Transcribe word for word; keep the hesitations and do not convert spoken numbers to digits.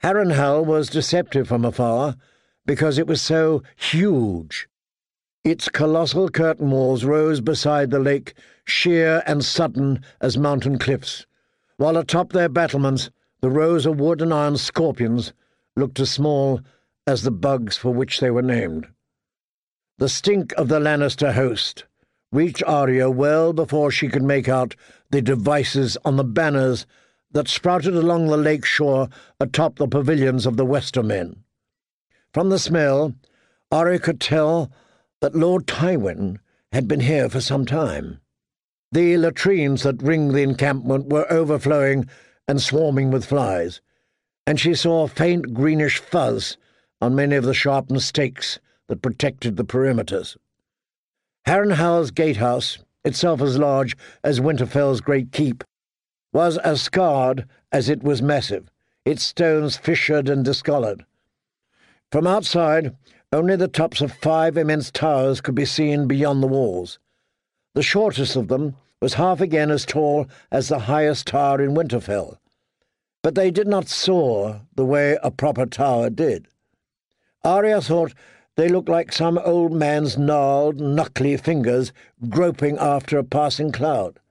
Harrenhal was deceptive from afar, because it was so huge. Its colossal curtain walls rose beside the lake, sheer and sudden as mountain cliffs, while atop their battlements the rows of wood and iron scorpions looked as small as the bugs for which they were named. The stink of the Lannister host reached Arya well before she could make out the devices on the banners that sprouted along the lake shore atop the pavilions of the Westermen. From the smell, Arya could tell that Lord Tywin had been here for some time. The latrines that ringed the encampment were overflowing and swarming with flies, and she saw faint greenish fuzz on many of the sharpened stakes that protected the perimeters. Harrenhal's gatehouse, itself as large as Winterfell's great keep, was as scarred as it was massive, its stones fissured and discoloured. From outside, only the tops of five immense towers could be seen beyond the walls. The shortest of them was half again as tall as the highest tower in Winterfell, but they did not soar the way a proper tower did. Arya thought they looked like some old man's gnarled, knuckly fingers groping after a passing cloud.